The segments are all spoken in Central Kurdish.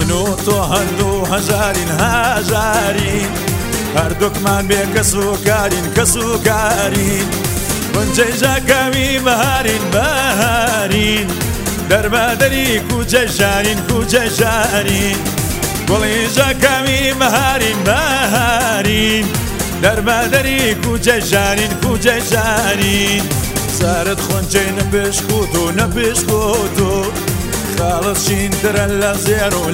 منو تو هندو هزارين هزارين هردوك من بكسو كارين ونجيجا كامي بهارين بهارين دربادري كوجيجارين قوليجا كامي بهارين بهارين دربادري كوجيجارين سارت خونجي نبشكوتو خالص شين ترى لا زيرو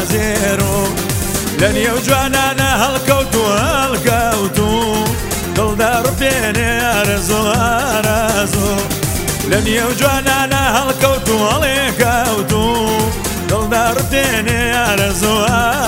لن يوجعنا هالكوتو دل دار بيني أرزو لن يوجعنا هالكوتو دل دار بيني أرزو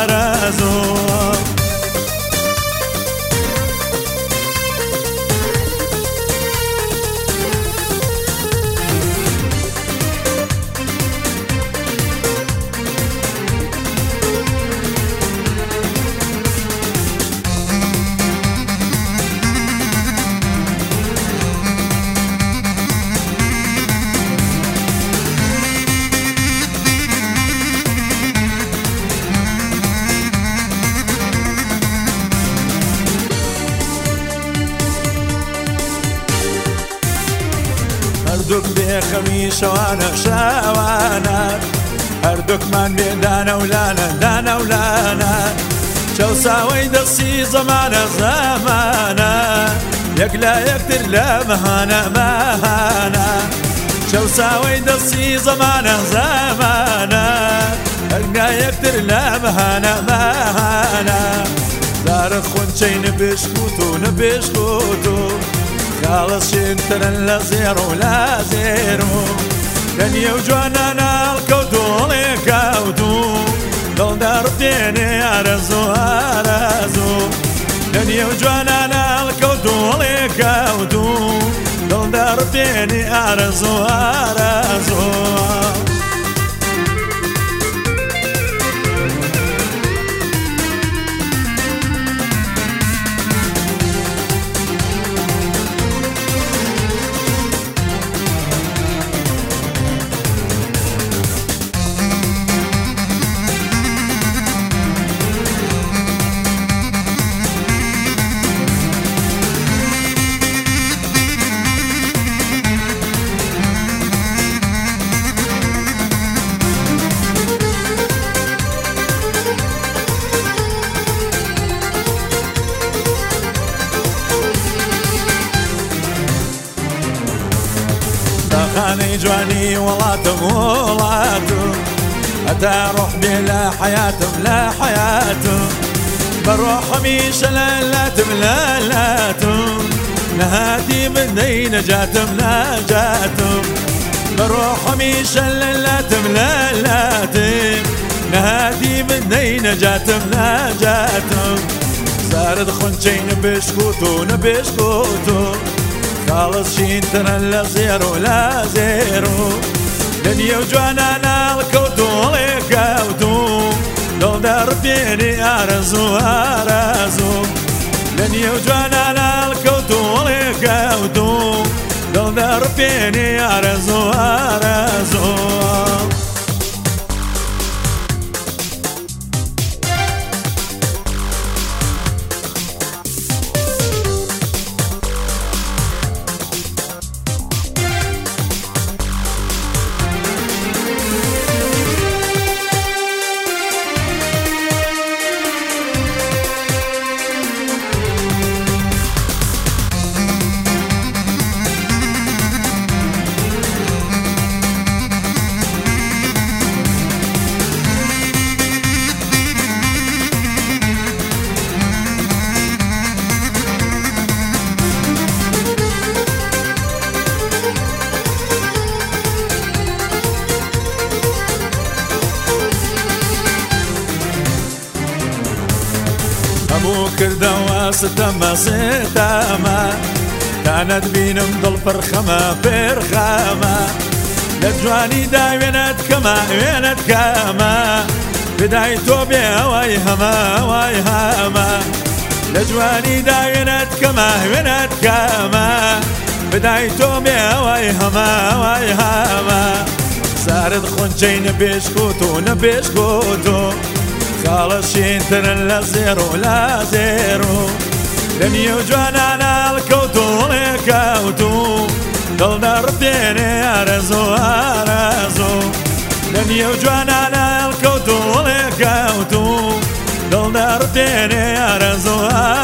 هردوك بخمي شوانا هردوك من بدانا ولانا شو ساوي دسي زمانا يقلا يقدر لا مهانا شو ساوي دسي زمانا يقلا يقدر لا مهانا زارت خونشي نبشكوتو خالص شنتنا لا زيرو لن يوجعنا الكوتو دل دار بيني أرزو لن يوجعنا الكوتو دل دار بيني أرزو خاني جواني ولاتم أتا روح بلا حياتم بروح ميش لالاتم نهاتي بدي نجاتم بروح ميش لالاتم نهاتي بدي نجاتم زارد خونشي نبشكوتو خالص شين ترى لا زيرو لن يوجعنا الكوتو دل دار بيني أرزو لن يوجعنا الكوتو دل دار بيني أرزو أبو كردوا ستما كانت بينم ضل فرخمة لجواني داينت كما بدايتو بيها وايهما لجواني داينت كما بدايتو بيها وايهما سارد خونشي نبشكوتو خاڵەشین ترن لە زێرۆ لە زێرۆ لە نیێو جوانانە هەڵکەوتوو هەڵێکەوتوو دڵ دەڕبێنێ ئارەزۆ ئارەزۆ لە نیێو جوانانە هەڵکەوتوو هەڵێکەوتوو دڵ دەڕبێنێ ئارەزۆ